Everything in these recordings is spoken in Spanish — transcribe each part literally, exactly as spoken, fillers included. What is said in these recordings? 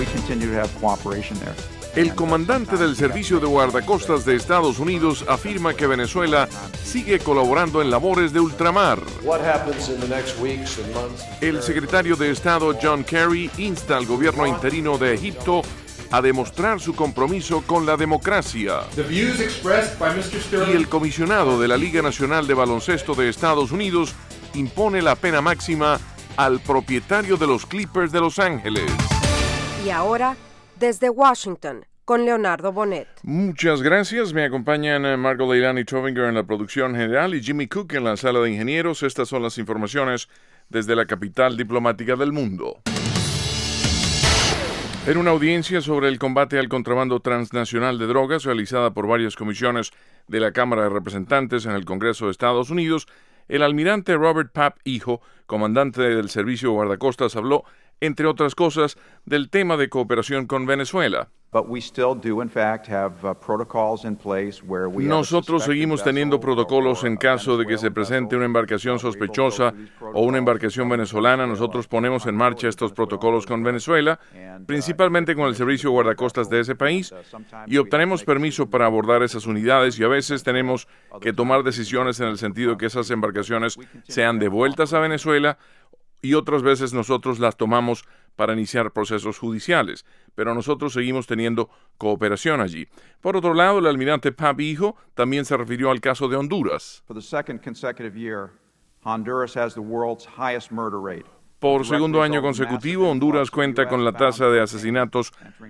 we continue to have cooperation there. El comandante del Servicio de Guardacostas de Estados Unidos afirma que Venezuela sigue colaborando en labores de ultramar. El secretario de Estado John Kerry insta al gobierno interino de Egipto a demostrar su compromiso con la democracia. Y el comisionado de la Liga Nacional de Baloncesto de Estados Unidos impone la pena máxima al propietario de los Clippers de Los Ángeles. Y ahora, desde Washington, con Leonardo Bonet. Muchas gracias. Me acompañan Margot Leilani Trovinger en la producción general y Jimmy Cook en la sala de ingenieros. Estas son las informaciones desde la capital diplomática del mundo. En una audiencia sobre el combate al contrabando transnacional de drogas realizada por varias comisiones de la Cámara de Representantes en el Congreso de Estados Unidos, el almirante Robert Papp, hijo, comandante del Servicio Guardacostas, habló, entre otras cosas, del tema de cooperación con Venezuela. Nosotros seguimos teniendo protocolos en caso de que se presente una embarcación sospechosa o una embarcación venezolana. Nosotros ponemos en marcha estos protocolos con Venezuela, principalmente con el Servicio Guardacostas de ese país, y obtenemos permiso para abordar esas unidades, y a veces tenemos que tomar decisiones en el sentido de que esas embarcaciones sean devueltas a Venezuela, y otras veces nosotros las tomamos para iniciar procesos judiciales, pero nosotros seguimos teniendo cooperación allí. Por otro lado, el almirante Papp, hijo, también se refirió al caso de Honduras. For the second consecutive year, Honduras has the world's highest murder rate. Por segundo año consecutivo, Honduras cuenta con la tasa de asesinatos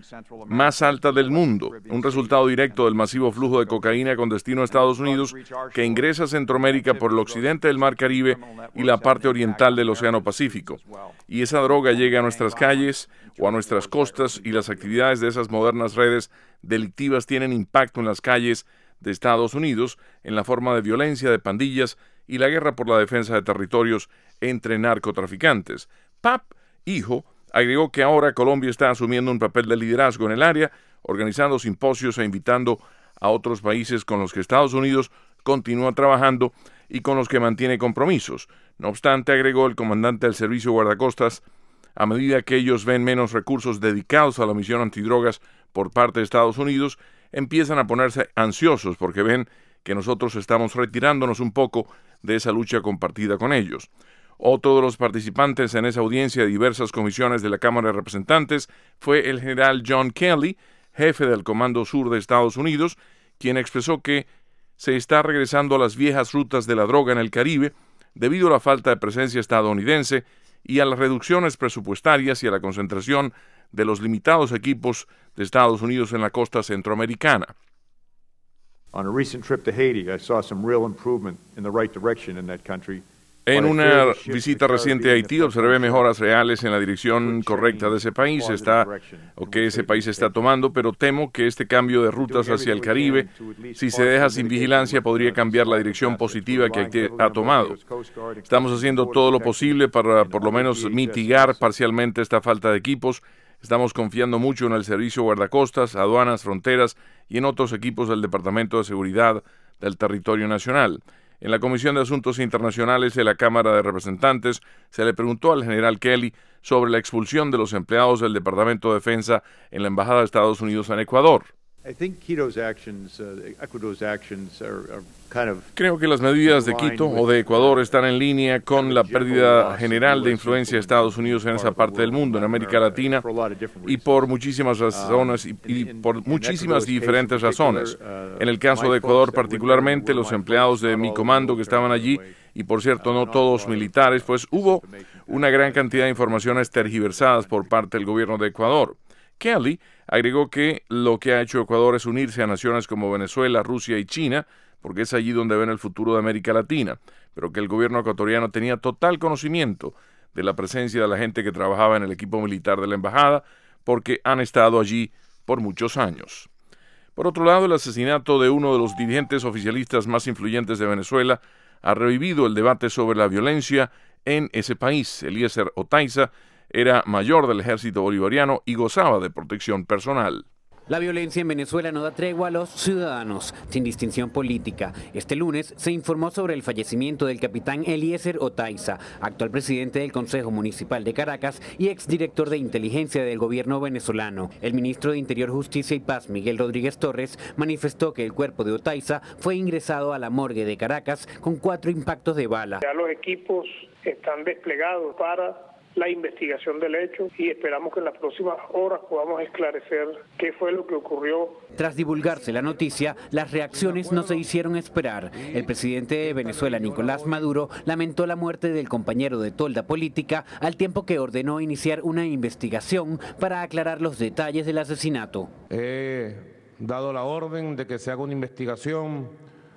más alta del mundo, un resultado directo del masivo flujo de cocaína con destino a Estados Unidos que ingresa a Centroamérica por el occidente del Mar Caribe y la parte oriental del Océano Pacífico. Y esa droga llega a nuestras calles o a nuestras costas, y las actividades de esas modernas redes delictivas tienen impacto en las calles de Estados Unidos en la forma de violencia de pandillas y la guerra por la defensa de territorios entre narcotraficantes. Papp, hijo, agregó que ahora Colombia está asumiendo un papel de liderazgo en el área, organizando simposios e invitando a otros países con los que Estados Unidos continúa trabajando y con los que mantiene compromisos. No obstante, agregó el comandante del Servicio Guardacostas, a medida que ellos ven menos recursos dedicados a la misión antidrogas por parte de Estados Unidos, empiezan a ponerse ansiosos porque ven que nosotros estamos retirándonos un poco de esa lucha compartida con ellos. Otro de los participantes en esa audiencia de diversas comisiones de la Cámara de Representantes fue el general John Kelly, jefe del Comando Sur de Estados Unidos, quien expresó que se está regresando a las viejas rutas de la droga en el Caribe debido a la falta de presencia estadounidense y a las reducciones presupuestarias y a la concentración de los limitados equipos de Estados Unidos en la costa centroamericana. On a recent trip to Haiti, I saw some real improvement in the right direction in that country. En una visita reciente a Haití observé mejoras reales en la dirección correcta de ese país, está, o que ese país está tomando, pero temo que este cambio de rutas hacia el Caribe, si se deja sin vigilancia, podría cambiar la dirección positiva que Haití ha tomado. Estamos haciendo todo lo posible para, por lo menos, mitigar parcialmente esta falta de equipos. Estamos confiando mucho en el Servicio Guardacostas, Aduanas, Fronteras y en otros equipos del Departamento de Seguridad del Territorio Nacional. En la Comisión de Asuntos Internacionales de la Cámara de Representantes se le preguntó al general Kelly sobre la expulsión de los empleados del Departamento de Defensa en la Embajada de Estados Unidos en Ecuador. Creo que las medidas de Quito o de Ecuador están en línea con la pérdida general de influencia de Estados Unidos en esa parte del mundo, en América Latina, y por muchísimas razones y, y por muchísimas diferentes razones. En el caso de Ecuador particularmente, los empleados de mi comando que estaban allí, y por cierto no todos militares, pues hubo una gran cantidad de informaciones tergiversadas por parte del gobierno de Ecuador. Kelly agregó que lo que ha hecho Ecuador es unirse a naciones como Venezuela, Rusia y China, porque es allí donde ven el futuro de América Latina, pero que el gobierno ecuatoriano tenía total conocimiento de la presencia de la gente que trabajaba en el equipo militar de la embajada, porque han estado allí por muchos años. Por otro lado, el asesinato de uno de los dirigentes oficialistas más influyentes de Venezuela ha revivido el debate sobre la violencia en ese país. Eliezer Otaiza era mayor del ejército bolivariano y gozaba de protección personal. La violencia en Venezuela no da tregua a los ciudadanos, sin distinción política. Este lunes se informó sobre el fallecimiento del capitán Eliezer Otaiza, actual presidente del Consejo Municipal de Caracas y exdirector de inteligencia del gobierno venezolano. El ministro de Interior, Justicia y Paz, Miguel Rodríguez Torres, manifestó que el cuerpo de Otaiza fue ingresado a la morgue de Caracas con cuatro impactos de bala. Ya los equipos están desplegados para la investigación del hecho y esperamos que en las próximas horas podamos esclarecer qué fue lo que ocurrió. Tras divulgarse la noticia, las reacciones no se hicieron esperar. El presidente de Venezuela, Nicolás Maduro, lamentó la muerte del compañero de tolda política al tiempo que ordenó iniciar una investigación para aclarar los detalles del asesinato. He dado la orden de que se haga una investigación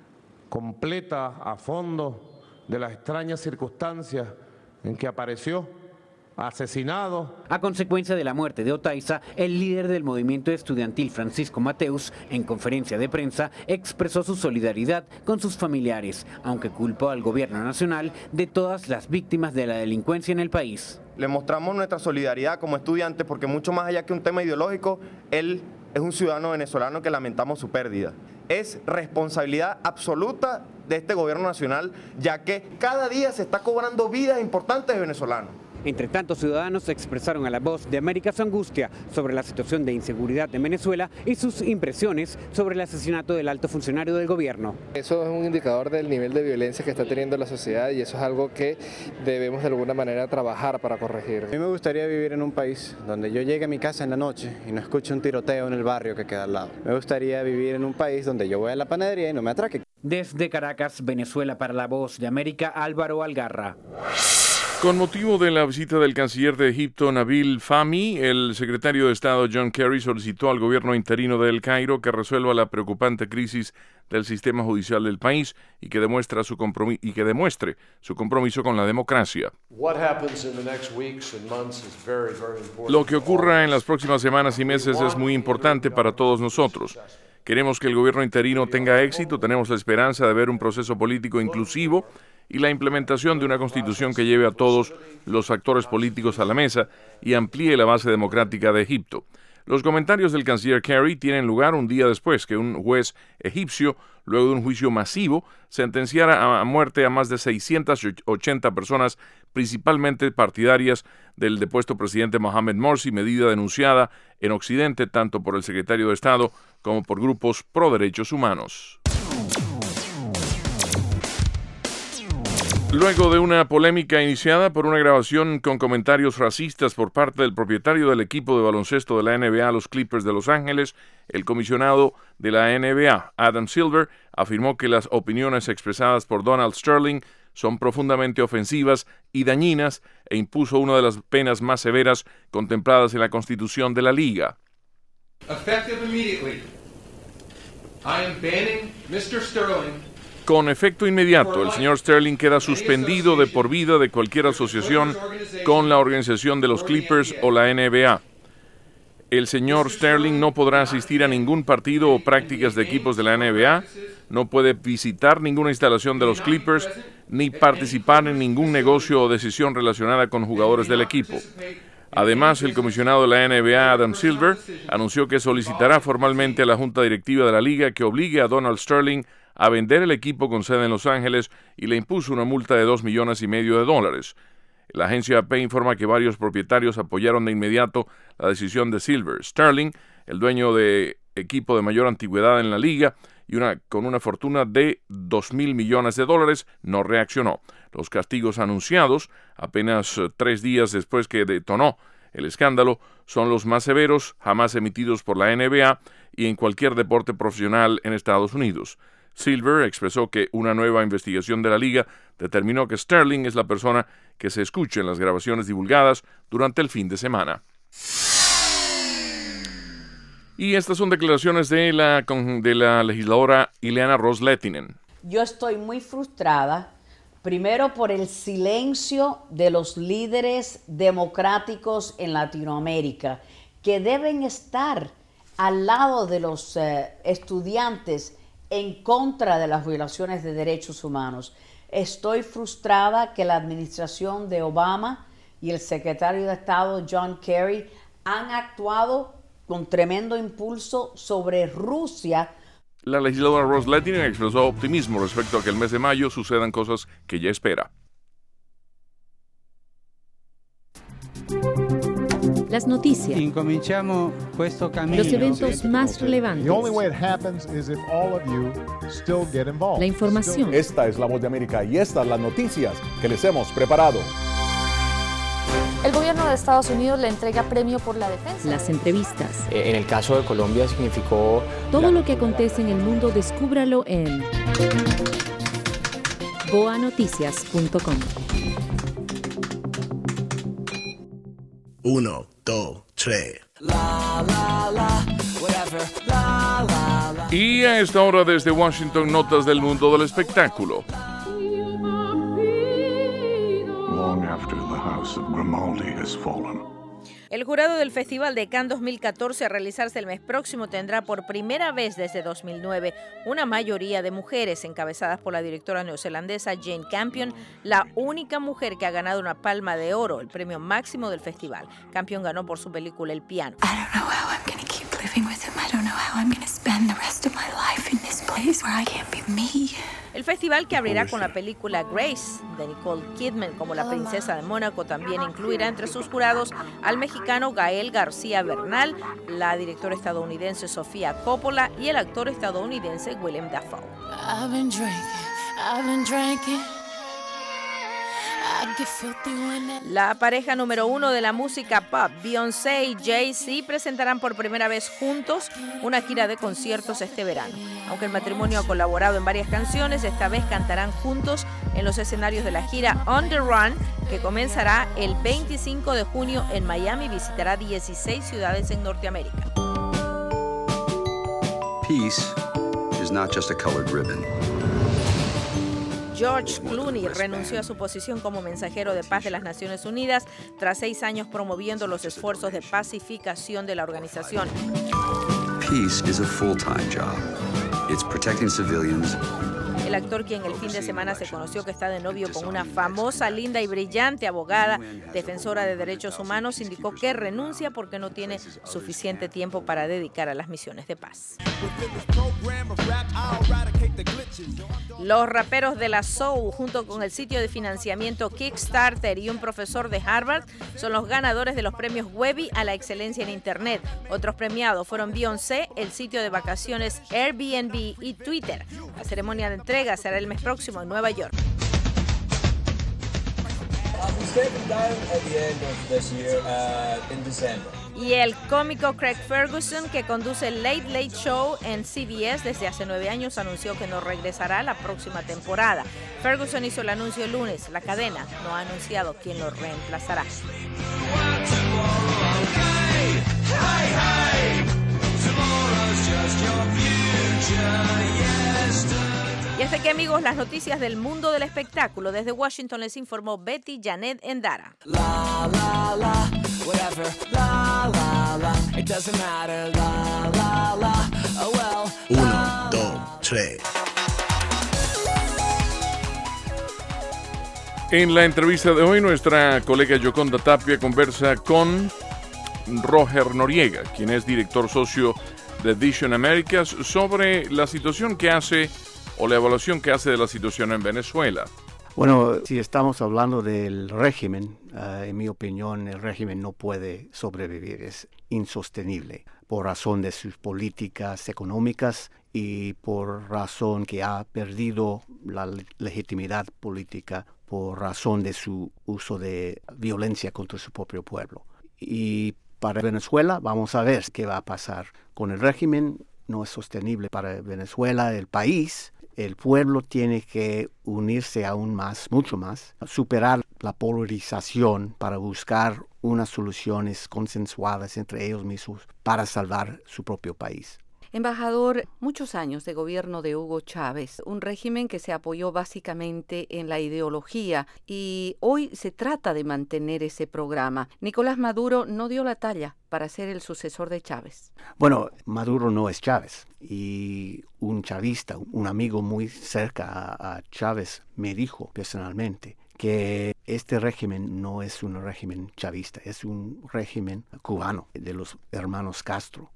completa, a fondo, de las extrañas circunstancias en que apareció asesinado. A consecuencia de la muerte de Otaiza, el líder del movimiento estudiantil Francisco Mateus, en conferencia de prensa, expresó su solidaridad con sus familiares, aunque culpó al gobierno nacional de todas las víctimas de la delincuencia en el país. Le mostramos nuestra solidaridad como estudiantes porque mucho más allá que un tema ideológico, él es un ciudadano venezolano que lamentamos su pérdida. Es responsabilidad absoluta de este gobierno nacional, ya que cada día se está cobrando vidas importantes de venezolanos. Entre tanto, ciudadanos expresaron a La Voz de América su angustia sobre la situación de inseguridad en Venezuela y sus impresiones sobre el asesinato del alto funcionario del gobierno. Eso es un indicador del nivel de violencia que está teniendo la sociedad y eso es algo que debemos de alguna manera trabajar para corregir. A mí me gustaría vivir en un país donde yo llegue a mi casa en la noche y no escuche un tiroteo en el barrio que queda al lado. Me gustaría vivir en un país donde yo voy a la panadería y no me atraquen. Desde Caracas, Venezuela, para La Voz de América, Álvaro Algarra. Con motivo de la visita del canciller de Egipto, Nabil Fahmy, el secretario de Estado John Kerry solicitó al gobierno interino de El Cairo que resuelva la preocupante crisis del sistema judicial del país y que, demuestra su compromiso, y que demuestre su compromiso con la democracia. Lo que ocurra en las próximas semanas y meses es muy importante para todos nosotros. Queremos que el gobierno interino tenga éxito, tenemos la esperanza de ver un proceso político inclusivo y la implementación de una constitución que lleve a todos los actores políticos a la mesa y amplíe la base democrática de Egipto. Los comentarios del canciller Kerry tienen lugar un día después que un juez egipcio, luego de un juicio masivo, sentenciara a muerte a más de seiscientas ochenta personas, principalmente partidarias del depuesto presidente Mohamed Morsi, medida denunciada en Occidente tanto por el secretario de Estado como por grupos pro derechos humanos. Luego de una polémica iniciada por una grabación con comentarios racistas por parte del propietario del equipo de baloncesto de la N B A, los Clippers de Los Ángeles, el comisionado de la N B A, Adam Silver, afirmó que las opiniones expresadas por Donald Sterling son profundamente ofensivas y dañinas e impuso una de las penas más severas contempladas en la Constitución de la Liga. Effective immediately, I am banning mister Sterling. Con efecto inmediato, el señor Sterling queda suspendido de por vida de cualquier asociación con la organización de los Clippers o la N B A. El señor Sterling no podrá asistir a ningún partido o prácticas de equipos de la N B A, no puede visitar ninguna instalación de los Clippers, ni participar en ningún negocio o decisión relacionada con jugadores del equipo. Además, el comisionado de la N B A, Adam Silver, anunció que solicitará formalmente a la Junta Directiva de la Liga que obligue a Donald Sterling a vender el equipo con sede en Los Ángeles y le impuso una multa de dos millones y medio de dólares. La agencia A P informa que varios propietarios apoyaron de inmediato la decisión de Silver. Sterling, el dueño de equipo de mayor antigüedad en la liga y una, con una fortuna de dos mil millones de dólares, no reaccionó. Los castigos anunciados, apenas tres días después que detonó el escándalo, son los más severos jamás emitidos por la N B A y en cualquier deporte profesional en Estados Unidos. Silver expresó que una nueva investigación de la liga determinó que Sterling es la persona que se escucha en las grabaciones divulgadas durante el fin de semana. Y estas son declaraciones de la, de la legisladora Ileana Ros-Lehtinen. Yo estoy muy frustrada, primero por el silencio de los líderes democráticos en Latinoamérica, que deben estar al lado de los eh, estudiantes en contra de las violaciones de derechos humanos. Estoy frustrada que la administración de Obama y el secretario de Estado John Kerry han actuado con tremendo impulso sobre Rusia. La legisladora Ross Lettinen expresó optimismo respecto a que el mes de mayo sucedan cosas que ella espera. Las noticias. Incominciamo questo cammino. Los eventos más relevantes. The only way it happens is if all of you still get involved. La información. Esta es La Voz de América y estas las noticias que les hemos preparado. El gobierno de Estados Unidos le entrega premio por la defensa. Las entrevistas. En el caso de Colombia significó... Todo la... lo que acontece en el mundo, descúbralo en boa noticias punto com. Uno, dos, tres. Y a esta hora desde Washington, notas del mundo del espectáculo. Long after the house of Grimaldi has fallen. El jurado del Festival de Cannes dos mil catorce, a realizarse el mes próximo, tendrá por primera vez desde dos mil nueve una mayoría de mujeres, encabezadas por la directora neozelandesa Jane Campion, la única mujer que ha ganado una Palma de Oro, el premio máximo del festival. Campion ganó por su película El piano. I don't know how I'm going to keep living with him. I don't know how I'm going to spend the rest of my life in this place where I can't be me. El festival, que abrirá con la película Grace de Nicole Kidman como la princesa de Mónaco, también incluirá entre sus jurados al mexicano Gael García Bernal, la directora estadounidense Sofía Coppola y el actor estadounidense Willem Dafoe. I've been drinking, I've been drinking. La pareja número uno de la música pop, Beyoncé y Jay-Z, presentarán por primera vez juntos una gira de conciertos este verano. Aunque el matrimonio ha colaborado en varias canciones, esta vez cantarán juntos en los escenarios de la gira On the Run, que comenzará el veinticinco de junio en Miami y visitará dieciséis ciudades en Norteamérica. Peace is not just a colored ribbon. George Clooney renunció a su posición como mensajero de paz de las Naciones Unidas tras seis años promoviendo los esfuerzos de pacificación de la organización. Peace is a full-time job. It's protecting civilians. El actor, quien el fin de semana se conoció que está de novio con una famosa, linda y brillante abogada defensora de derechos humanos, indicó que renuncia porque no tiene suficiente tiempo para dedicar a las misiones de paz. Los raperos de la soul, junto con el sitio de financiamiento Kickstarter y un profesor de Harvard, son los ganadores de los premios Webby a la excelencia en Internet. Otros premiados fueron Beyoncé, el sitio de vacaciones Airbnb y Twitter. La ceremonia de entrega será el mes próximo en Nueva York. Y el cómico Craig Ferguson, que conduce el Late Late Show en C B S desde hace nueve años, anunció que no regresará la próxima temporada. Ferguson hizo el anuncio el lunes. La cadena no ha anunciado quién lo reemplazará. Y hasta aquí, amigos, las noticias del mundo del espectáculo. Desde Washington les informó Betty Janet Endara. La, la, la, whatever, la, la, la, it doesn't matter, la, la, la, oh well. Uno, dos, tres. En la entrevista de hoy, nuestra colega Yoconda Tapia conversa con Roger Noriega, quien es director socio de Vision Americas, sobre la situación que hace o la evaluación que hace de la situación en Venezuela. Bueno, si estamos hablando del régimen, uh, en mi opinión, el régimen no puede sobrevivir, es insostenible por razón de sus políticas económicas y por razón que ha perdido la legitimidad política por razón de su uso de violencia contra su propio pueblo. Y para Venezuela vamos a ver qué va a pasar con el régimen. No es sostenible para Venezuela, el país. El pueblo tiene que unirse aún más, mucho más, superar la polarización para buscar unas soluciones consensuadas entre ellos mismos para salvar su propio país. Embajador, muchos años de gobierno de Hugo Chávez, un régimen que se apoyó básicamente en la ideología y hoy se trata de mantener ese programa. Nicolás Maduro no dio la talla para ser el sucesor de Chávez. Bueno, Maduro no es Chávez y un chavista, un amigo muy cerca a, a Chávez me dijo personalmente que este régimen no es un régimen chavista, es un régimen cubano de los hermanos Castro.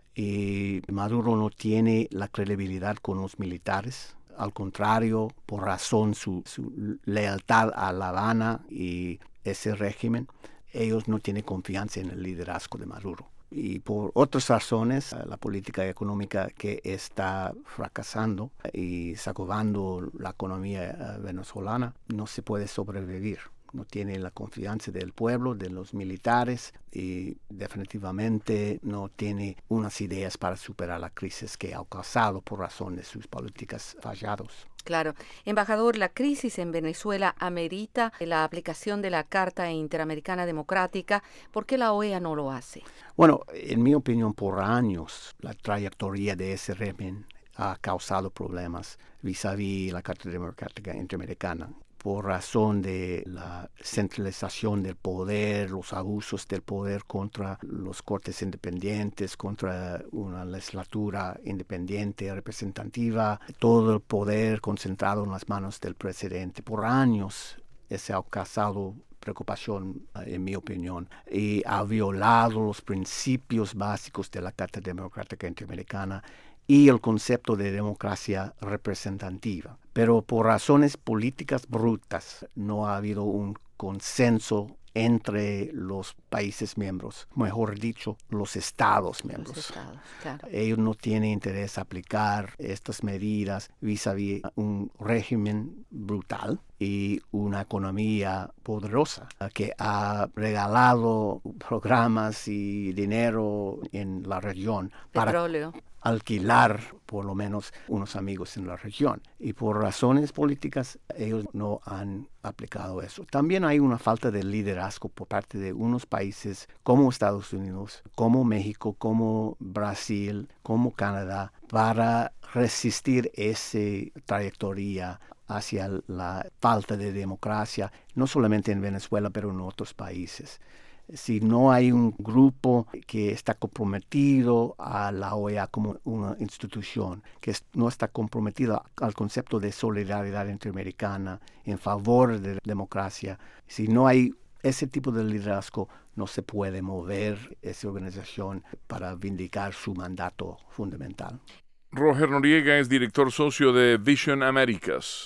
Y Maduro no tiene la credibilidad con los militares. Al contrario, por razón su, su lealtad a La Habana y ese régimen, ellos no tienen confianza en el liderazgo de Maduro. Y por otras razones, la política económica que está fracasando y sacudando la economía venezolana no se puede sobrevivir. No tiene la confianza del pueblo, de los militares y definitivamente no tiene unas ideas para superar la crisis que ha causado por razón de sus políticas falladas. Claro. Embajador, la crisis en Venezuela amerita la aplicación de la Carta Interamericana Democrática. ¿Por qué la O E A no lo hace? Bueno, en mi opinión, por años la trayectoria de ese régimen ha causado problemas vis-a-vis la Carta Democrática Interamericana, por razón de la centralización del poder, los abusos del poder contra los cortes independientes, contra una legislatura independiente, representativa, todo el poder concentrado en las manos del presidente. Por años ese ha causado preocupación, en mi opinión, y ha violado los principios básicos de la Carta Democrática Interamericana y el concepto de democracia representativa. Pero por razones políticas brutas no ha habido un consenso entre los países miembros, mejor dicho, los estados miembros. Los estados, claro. Ellos no tienen interés en aplicar estas medidas vis-a-vis un régimen brutal y una economía poderosa que ha regalado programas y dinero en la región Petróleo. para alquilar por lo menos unos amigos en la región. Y por razones políticas ellos no han aplicado eso. También hay una falta de liderazgo por parte de unos países como Estados Unidos, como México, como Brasil, como Canadá, para resistir esa trayectoria hacia la falta de democracia, no solamente en Venezuela, pero en otros países. Si no hay un grupo que está comprometido a la O E A como una institución, que no está comprometido al concepto de solidaridad interamericana en favor de la democracia, si no hay ese tipo de liderazgo, no se puede mover esa organización para vindicar su mandato fundamental. Roger Noriega es director socio de Vision Americas.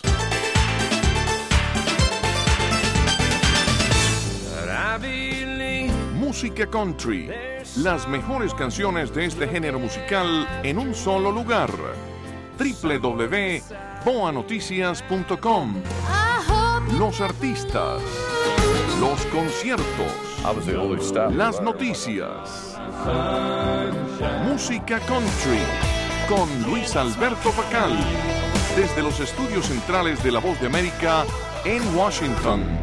Música country. Las mejores canciones de este género musical en un solo lugar. doble u doble u doble u punto boa noticias punto com. Los artistas. Los conciertos. Las noticias. Música country. Con Luis Alberto Facal. Desde los estudios centrales de La Voz de América en Washington.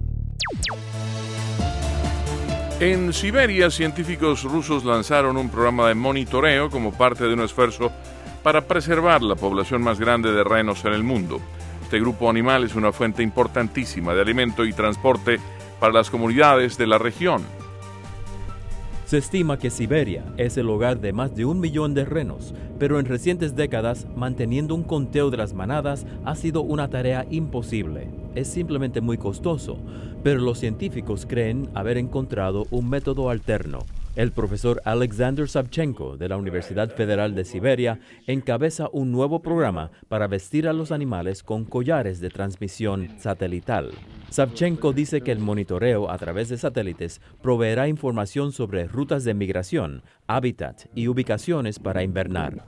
En Siberia, científicos rusos lanzaron un programa de monitoreo como parte de un esfuerzo para preservar la población más grande de renos en el mundo. Este grupo animal es una fuente importantísima de alimento y transporte para las comunidades de la región. Se estima que Siberia es el hogar de más de un millón de renos, pero en recientes décadas, manteniendo un conteo de las manadas ha sido una tarea imposible. Es simplemente muy costoso, pero los científicos creen haber encontrado un método alterno. El profesor Alexander Savchenko de la Universidad Federal de Siberia encabeza un nuevo programa para vestir a los animales con collares de transmisión satelital. Savchenko dice que el monitoreo a través de satélites proveerá información sobre rutas de migración, hábitat y ubicaciones para invernar.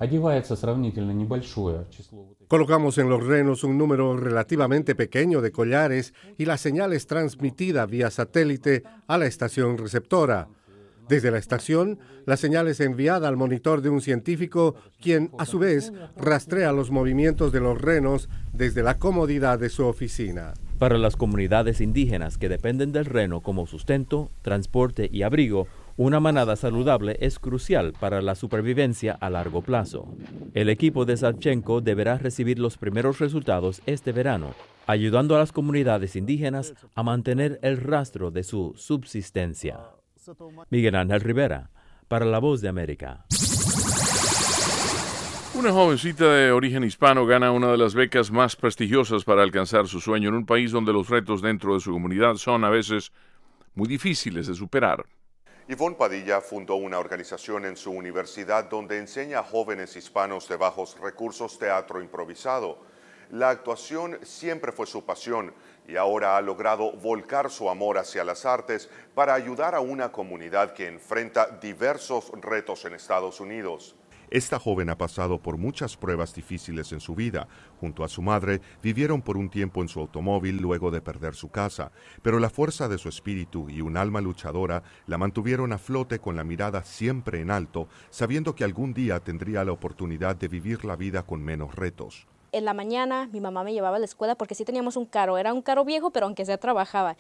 Colocamos en los renos un número relativamente pequeño de collares y la señal es transmitida vía satélite a la estación receptora. Desde la estación, la señal es enviada al monitor de un científico, quien, a su vez, rastrea los movimientos de los renos desde la comodidad de su oficina. Para las comunidades indígenas que dependen del reno como sustento, transporte y abrigo, una manada saludable es crucial para la supervivencia a largo plazo. El equipo de Savchenko deberá recibir los primeros resultados este verano, ayudando a las comunidades indígenas a mantener el rastro de su subsistencia. Miguel Ángel Rivera, para La Voz de América. Una jovencita de origen hispano gana una de las becas más prestigiosas para alcanzar su sueño en un país donde los retos dentro de su comunidad son a veces muy difíciles de superar. Ivonne Padilla fundó una organización en su universidad donde enseña a jóvenes hispanos de bajos recursos teatro improvisado. La actuación siempre fue su pasión y ahora ha logrado volcar su amor hacia las artes para ayudar a una comunidad que enfrenta diversos retos en Estados Unidos. Esta joven ha pasado por muchas pruebas difíciles en su vida. Junto a su madre, vivieron por un tiempo en su automóvil luego de perder su casa, pero la fuerza de su espíritu y un alma luchadora la mantuvieron a flote con la mirada siempre en alto, sabiendo que algún día tendría la oportunidad de vivir la vida con menos retos. En la mañana mi mamá me llevaba a la escuela porque sí teníamos un carro, era un carro viejo, pero aunque sea trabajaba.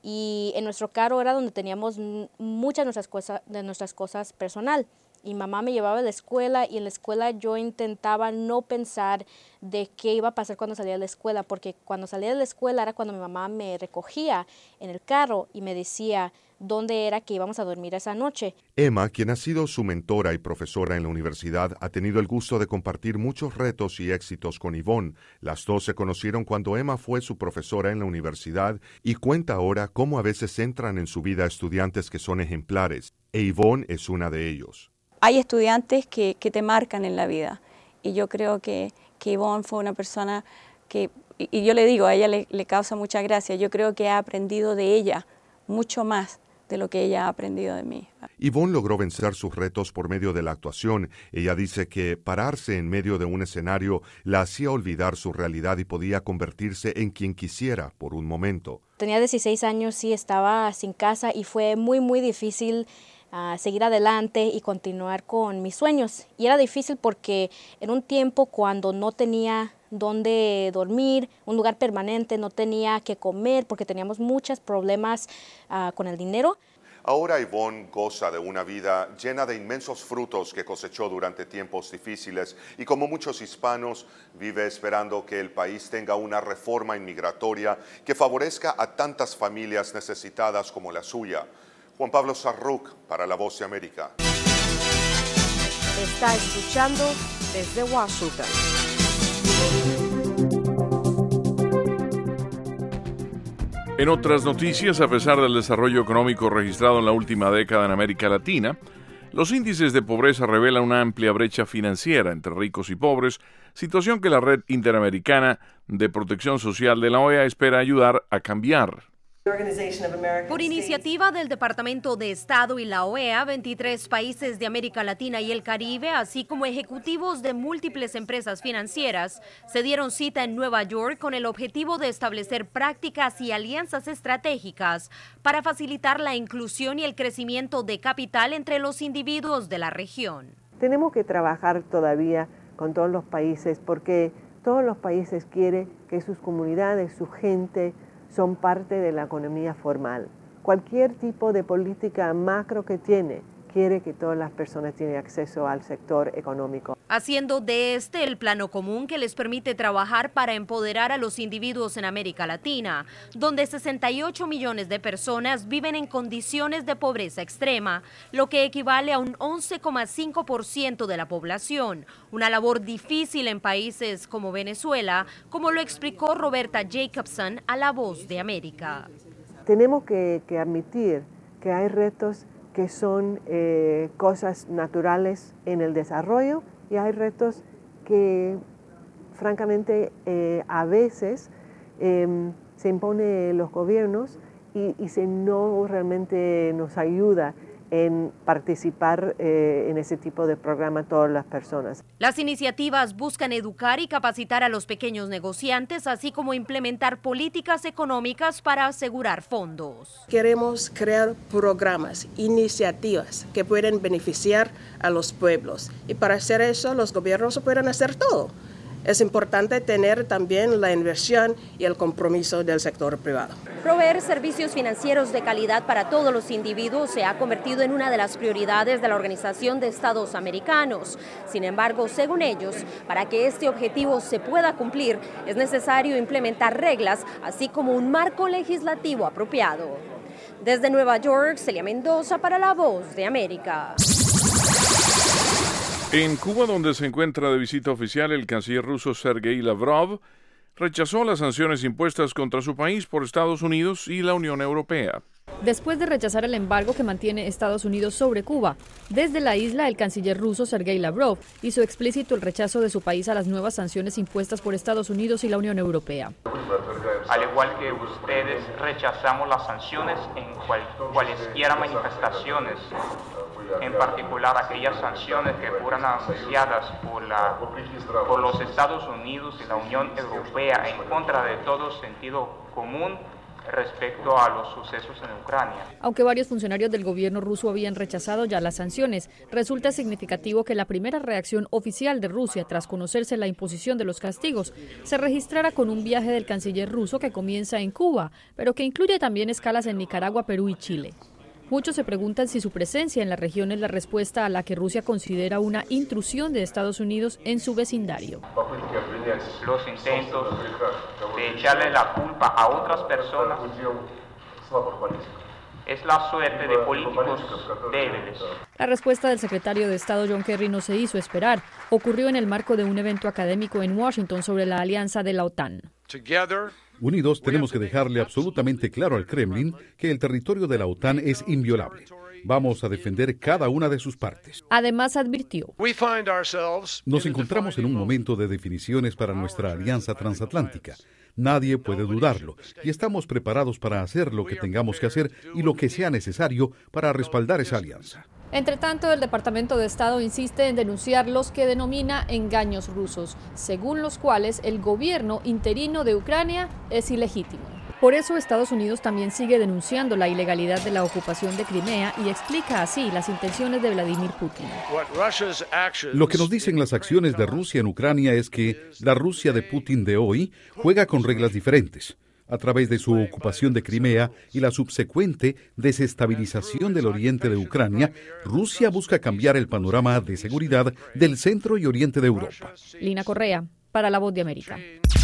Y en nuestro carro era donde teníamos muchas de nuestras cosas, de nuestras cosas personal. Y mamá me llevaba a la escuela y en la escuela yo intentaba no pensar de qué iba a pasar cuando salía de la escuela, porque cuando salía de la escuela era cuando mi mamá me recogía en el carro y me decía dónde era que íbamos a dormir esa noche. Emma, quien ha sido su mentora y profesora en la universidad, ha tenido el gusto de compartir muchos retos y éxitos con Ivonne. Las dos se conocieron cuando Emma fue su profesora en la universidad y cuenta ahora cómo a veces entran en su vida estudiantes que son ejemplares, e Ivonne es una de ellos. Hay estudiantes que, que te marcan en la vida y yo creo que, que Ivonne fue una persona que, y, y yo le digo, a ella le, le causa mucha gracia, yo creo que he aprendido de ella mucho más de lo que ella ha aprendido de mí. Ivonne logró vencer sus retos por medio de la actuación. Ella dice que pararse en medio de un escenario la hacía olvidar su realidad y podía convertirse en quien quisiera por un momento. Tenía dieciséis años y estaba sin casa y fue muy, muy difícil Uh, seguir adelante y continuar con mis sueños. Y era difícil porque en un tiempo cuando no tenía dónde dormir, un lugar permanente, no tenía que comer porque teníamos muchos problemas uh, con el dinero. Ahora Ivonne goza de una vida llena de inmensos frutos que cosechó durante tiempos difíciles y como muchos hispanos vive esperando que el país tenga una reforma inmigratoria que favorezca a tantas familias necesitadas como la suya. Juan Pablo Sarruc para La Voz de América. Está escuchando desde Washington. En otras noticias, a pesar del desarrollo económico registrado en la última década en América Latina, los índices de pobreza revelan una amplia brecha financiera entre ricos y pobres, situación que la Red Interamericana de Protección Social de la O E A espera ayudar a cambiar. Por iniciativa del Departamento de Estado y la O E A, veintitrés países de América Latina y el Caribe, así como ejecutivos de múltiples empresas financieras, se dieron cita en Nueva York con el objetivo de establecer prácticas y alianzas estratégicas para facilitar la inclusión y el crecimiento de capital entre los individuos de la región. Tenemos que trabajar todavía con todos los países porque todos los países quieren que sus comunidades, su gente, son parte de la economía formal. Cualquier tipo de política macro que tiene, quiere que todas las personas tengan acceso al sector económico. Haciendo de este el plano común que les permite trabajar para empoderar a los individuos en América Latina, donde sesenta y ocho millones de personas viven en condiciones de pobreza extrema, lo que equivale a un once coma cinco por ciento de la población, una labor difícil en países como Venezuela, como lo explicó Roberta Jacobson a La Voz de América. Tenemos que, que admitir que hay retos que son eh, cosas naturales en el desarrollo y hay retos que francamente eh, a veces eh, se imponen los gobiernos y, y se no realmente nos ayuda en participar eh, en ese tipo de programa todas las personas. Las iniciativas buscan educar y capacitar a los pequeños negociantes, así como implementar políticas económicas para asegurar fondos. Queremos crear programas, iniciativas que pueden beneficiar a los pueblos y para hacer eso los gobiernos pueden hacer todo. Es importante tener también la inversión y el compromiso del sector privado. Proveer servicios financieros de calidad para todos los individuos se ha convertido en una de las prioridades de la Organización de Estados Americanos. Sin embargo, según ellos, para que este objetivo se pueda cumplir, es necesario implementar reglas, así como un marco legislativo apropiado. Desde Nueva York, Celia Mendoza para La Voz de América. En Cuba, donde se encuentra de visita oficial, el canciller ruso Sergei Lavrov rechazó las sanciones impuestas contra su país por Estados Unidos y la Unión Europea. Después de rechazar el embargo que mantiene Estados Unidos sobre Cuba, desde la isla el canciller ruso Sergei Lavrov hizo explícito el rechazo de su país a las nuevas sanciones impuestas por Estados Unidos y la Unión Europea. Al igual que ustedes, rechazamos las sanciones en cual, cualesquiera manifestaciones, en particular aquellas sanciones que fueran anunciadas por, la, por los Estados Unidos y la Unión Europea en contra de todo sentido común respecto a los sucesos en Ucrania. Aunque varios funcionarios del gobierno ruso habían rechazado ya las sanciones, resulta significativo que la primera reacción oficial de Rusia tras conocerse la imposición de los castigos se registrara con un viaje del canciller ruso que comienza en Cuba, pero que incluye también escalas en Nicaragua, Perú y Chile. Muchos se preguntan si su presencia en la región es la respuesta a la que Rusia considera una intrusión de Estados Unidos en su vecindario. Los intentos de echarle la culpa a otras personas es la suerte de políticos débiles. La respuesta del secretario de Estado John Kerry no se hizo esperar. Ocurrió en el marco de un evento académico en Washington sobre la alianza de la OTAN. Unidos, tenemos que dejarle absolutamente claro al Kremlin que el territorio de la OTAN es inviolable. Vamos a defender cada una de sus partes. Además, advirtió: nos encontramos en un momento de definiciones para nuestra alianza transatlántica. Nadie puede dudarlo, y estamos preparados para hacer lo que tengamos que hacer y lo que sea necesario para respaldar esa alianza. Entre tanto, el Departamento de Estado insiste en denunciar los que denomina engaños rusos, según los cuales el gobierno interino de Ucrania es ilegítimo. Por eso, Estados Unidos también sigue denunciando la ilegalidad de la ocupación de Crimea y explica así las intenciones de Vladimir Putin. Lo que nos dicen las acciones de Rusia en Ucrania es que la Rusia de Putin de hoy juega con reglas diferentes. A través de su ocupación de Crimea y la subsecuente desestabilización del oriente de Ucrania, Rusia busca cambiar el panorama de seguridad del centro y oriente de Europa. Lina Correa, para La Voz de América.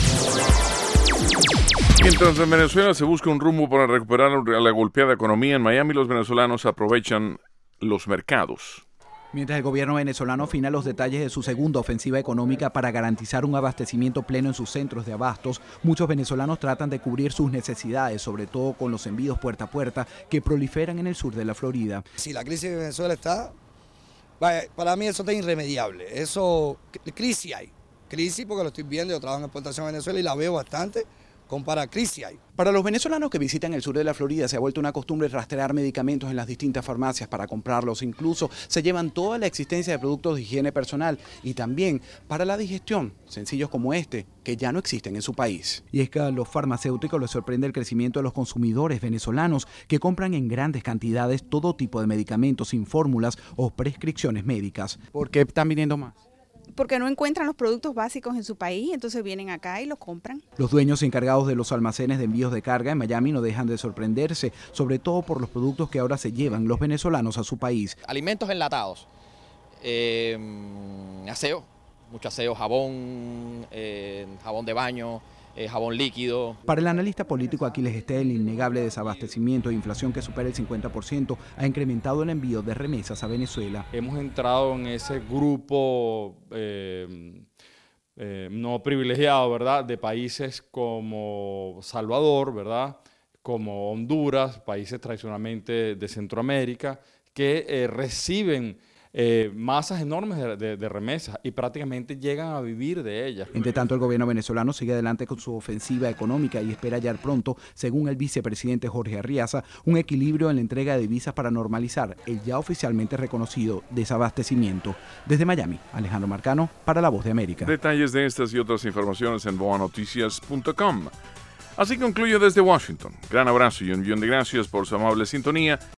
Mientras en Venezuela se busca un rumbo para recuperar la golpeada economía, en Miami los venezolanos aprovechan los mercados. Mientras el gobierno venezolano afina los detalles de su segunda ofensiva económica para garantizar un abastecimiento pleno en sus centros de abastos, muchos venezolanos tratan de cubrir sus necesidades, sobre todo con los envíos puerta a puerta que proliferan en el sur de la Florida. Si la crisis de Venezuela está, vaya, para mí eso está irremediable. Eso, crisis hay. Crisis porque lo estoy viendo, yo trabajo en exportación a Venezuela y la veo bastante. Compara crisis hay. Para los venezolanos que visitan el sur de la Florida se ha vuelto una costumbre rastrear medicamentos en las distintas farmacias para comprarlos. Incluso se llevan toda la existencia de productos de higiene personal y también para la digestión, sencillos como este, que ya no existen en su país. Y es que a los farmacéuticos les sorprende el crecimiento de los consumidores venezolanos que compran en grandes cantidades todo tipo de medicamentos sin fórmulas o prescripciones médicas. ¿Por qué están viniendo más? Porque no encuentran los productos básicos en su país, entonces vienen acá y los compran. Los dueños encargados de los almacenes de envíos de carga en Miami no dejan de sorprenderse, sobre todo por los productos que ahora se llevan los venezolanos a su país. Alimentos enlatados, eh, aseo, mucho aseo, jabón, eh, jabón de baño, eh, jabón líquido. Para el analista político Aquiles Esté, el innegable desabastecimiento e inflación que supera el cincuenta por ciento ha incrementado el envío de remesas a Venezuela. Hemos entrado en ese grupo eh, eh, no privilegiado, ¿verdad?, de países como Salvador, ¿verdad?, como Honduras, países tradicionalmente de Centroamérica, que eh, reciben Eh, masas enormes de, de, de remesas y prácticamente llegan a vivir de ellas. Entre tanto, el gobierno venezolano sigue adelante con su ofensiva económica y espera hallar pronto, según el vicepresidente Jorge Arriaza, un equilibrio en la entrega de divisas para normalizar el ya oficialmente reconocido desabastecimiento. Desde Miami, Alejandro Marcano, para La Voz de América. Detalles de estas y otras informaciones en boa noticias punto com. Así concluyo desde Washington. Gran abrazo y un millón de gracias por su amable sintonía.